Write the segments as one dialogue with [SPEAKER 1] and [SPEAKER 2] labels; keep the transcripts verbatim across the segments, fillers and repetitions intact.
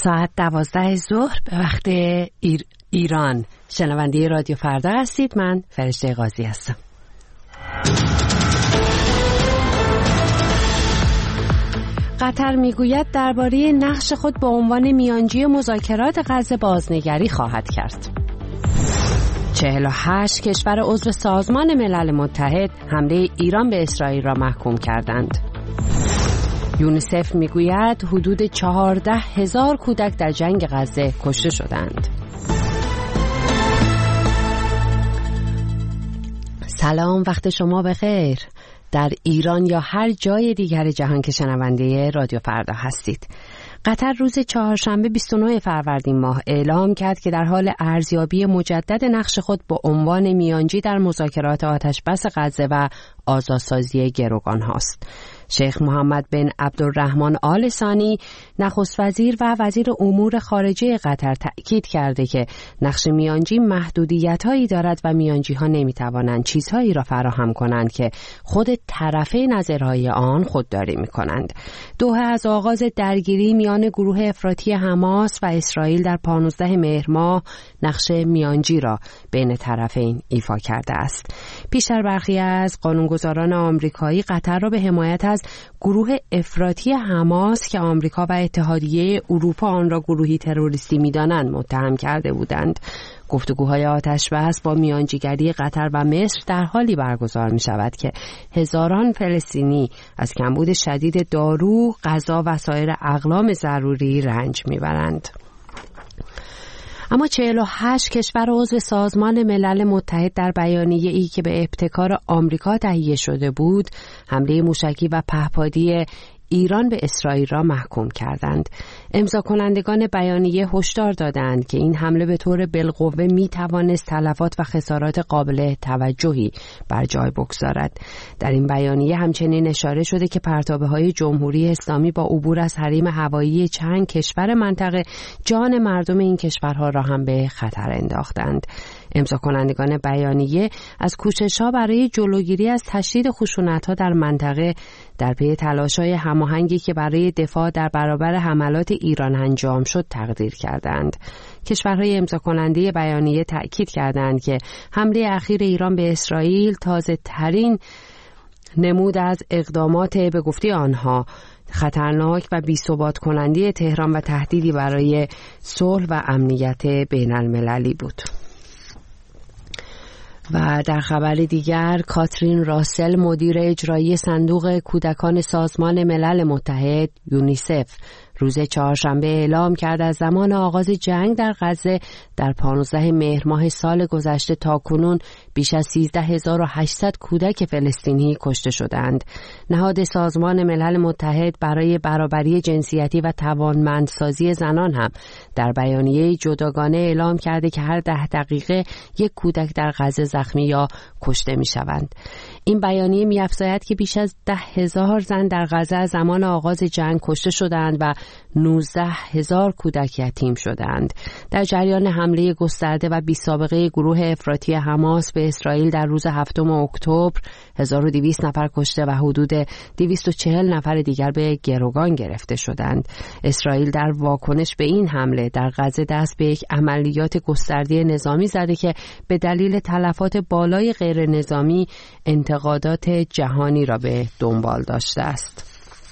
[SPEAKER 1] ساعت دوازده ظهر به وقت ایر... ایران. شنونده رادیو فردا هستید. من فرشته قاضی هستم. قطر میگوید درباره نقش خود به عنوان میانجی مذاکرات غزه بازنگری خواهد کرد. چهل و هشت کشور عضو سازمان ملل متحد حمله ایران به اسرائیل را محکوم کردند. یونیسف میگوید حدود چهارده هزار کودک در جنگ غزه کشته شدند. سلام، وقت شما بخیر. در ایران یا هر جای دیگر جهان که شنونده رادیو فردا هستید، قطر روز چهارشنبه بیست و نه فروردین ماه اعلام کرد که در حال ارزیابی مجدد نقش خود به عنوان میانجی در مذاکرات آتشبس غزه و آزادسازی گروگان هاست. شیخ محمد بن عبدالرحمن آل ثانی نخست وزیر و وزیر امور خارجه قطر تأکید کرده که نقش میانجی محدودیت‌هایی دارد و میانجی‌ها نمی‌توانند چیزهایی را فراهم کنند که خود طرفین از ارائه آن خودداری می‌کنند. دوحه از آغاز درگیری میان گروه افراطی حماس و اسرائیل در پانزده مهر ماه نقش میانجی را بین طرفین ایفا کرده است. پیشتر برخی از قانونگذاران آمریکایی قطر را به حمایت از گروه افراطی حماس که آمریکا و اتحادیه اروپا آن را گروهی تروریستی می‌دانند متهم کرده بودند. گفتگوهای آتشبس با میانجیگری قطر و مصر در حالی برگزار می شود که هزاران فلسطینی از کمبود شدید دارو، غذا و سایر اقلام ضروری رنج می برند. اما چهل و هشت کشور عضو سازمان ملل متحد در بیانیه ای که به ابتکار آمریکا تهیه شده بود، حمله موشکی و پهپادی ایران به اسرائیل را محکوم کردند. امضا کنندگان بیانیه هشدار دادند که این حمله به طور بالقوه می توانست تلفات و خسارات قابل توجهی بر جای بگذارد. در این بیانیه همچنین اشاره شده که پرتابه‌های جمهوری اسلامی با عبور از حریم هوایی چند کشور منطقه جان مردم این کشورها را هم به خطر انداختند. امضا کنندگان بیانیه از کوشش‌ها برای جلوگیری از تشدید خشونت‌ها در منطقه در پی تلاش‌های هماهنگی که برای دفاع در برابر حملات ایران انجام شد تقدیر کردند. کشورهای امضا کننده بیانیه تأکید کردند که حمله اخیر ایران به اسرائیل تازه ترین نمود از اقدامات به گفته آنها خطرناک و بی‌ثبات کننده تهران و تهدیدی برای صلح و امنیت بین المللی بود. و در خبر دیگر، کاترین راسل مدیر اجرایی صندوق کودکان سازمان ملل متحد یونیسف روز چهارشنبه اعلام کرد از زمان آغاز جنگ در غزه در پانزده مهر ماه سال گذشته تا کنون بیش از سیزده هزار و هشتصد کودک فلسطینی کشته شدند. نهاد سازمان ملل متحد برای برابری جنسیتی و توانمندسازی زنان هم در بیانیه جداگانه اعلام کرده که هر ده دقیقه یک کودک در غزه زخمی یا کشته می شوند. این بیانیه می افزاید که بیش از ده هزار زن در غزه از زمان آغاز جنگ کشته شدند و نوزده هزار کودک یتیم شدند. در جریان حمله گسترده و بی‌سابقه گروه افراطی حماس به اسرائیل در روز هفتم اکتبر، هزار و دویست نفر کشته و حدود دویست و چهل نفر دیگر به گروگان گرفته شدند. اسرائیل در واکنش به این حمله در غزه دست به یک عملیات گسترده نظامی زده که به دلیل تلفات بالای غیر نظامی انتقادات جهانی را به دنبال داشته است.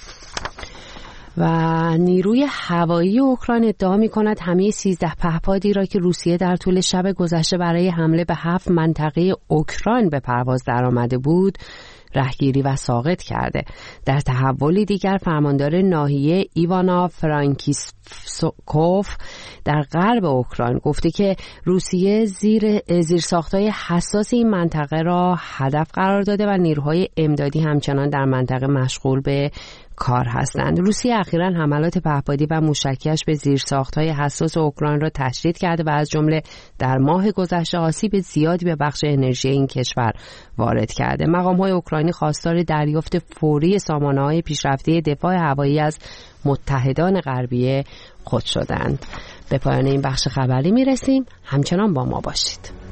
[SPEAKER 1] و نیروی هوایی اوکراین ادعا می‌کند همه سیزده پهپادی را که روسیه در طول شب گذشته برای حمله به هفت منطقه اوکراین به پرواز درآمده بود رهگیری و ساقط کرده. در تحولی دیگر، فرماندار ناحیه ایوانا فرانکیسکوف در غرب اوکراین گفته که روسیه زیر زیرساخت‌های حساس این منطقه را هدف قرار داده و نیروهای امدادی همچنان در منطقه مشغول به کار هستند. روسیه اخیراً حملات پهپادی و موشکی‌اش به زیرساخت‌های حساس اوکراین را تشدید کرده و از جمله در ماه گذشته آسیب زیادی به بخش انرژی این کشور وارد کرده. مقام‌های اوکراینی خواستار دریافت فوری سامانه‌های پیشرفته دفاع هوایی از متحدان غربی خود شدند. به پایان این بخش خبری می‌رسیم. همچنان با ما باشید.